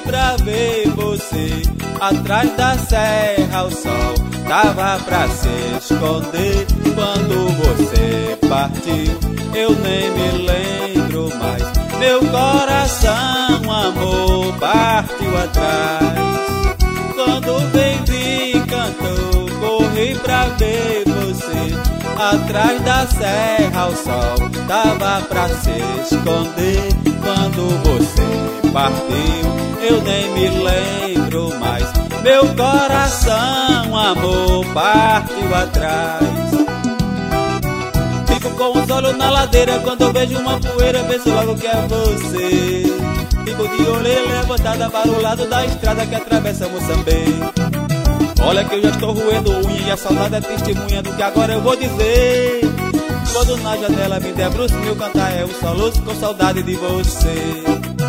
pra ver você. Atrás da serra o sol tava pra se esconder. Quando você partiu, eu nem me lembro mais. Meu coração, amor, partiu atrás. Quando Baby cantou, corri pra ver você. Atrás da serra o sol tava pra se esconder. Quando você partiu, eu nem me lembro mais. Meu coração, amor, partiu atrás. Fico com os olhos na ladeira, quando eu vejo uma poeira, penso logo que é você. Fico de orelha levantada para o lado da estrada que atravessa Moçambique. Olha que eu já estou roendo unha e a saudade é testemunha do que agora eu vou dizer. Quando na janela me debruço, meu cantar é um soluço com saudade de você.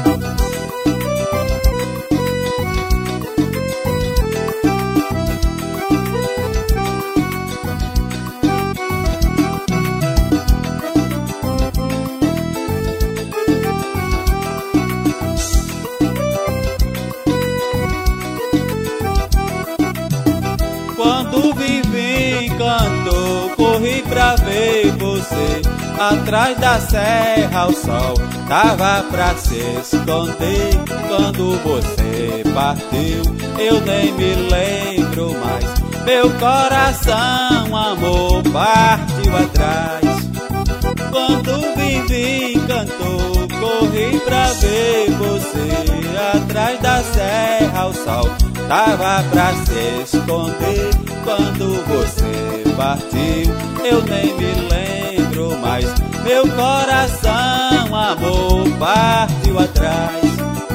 Quando Vivi cantou, corri pra ver você. Atrás da serra o sol tava pra se esconder. Quando você partiu, eu nem me lembro mais. Meu coração, amor, partiu atrás. Quando Vivi cantou, corri pra ver você. Atrás da serra o sol tava pra se esconder. Quando você partiu, eu nem me lembro mais. Meu coração, amor, partiu atrás.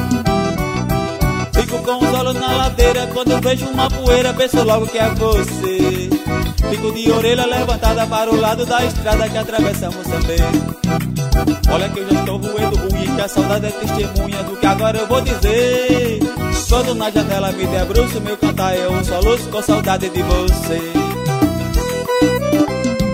Fico com os olhos na ladeira, quando vejo uma poeira, penso logo que é você. Fico de orelha levantada para o lado da estrada que atravessa Moçambique. Olha que eu já estou roendo unha, que a saudade é testemunha do que agora eu vou dizer. Quando na janela me debruço, meu cantar é um soluço com saudade de você.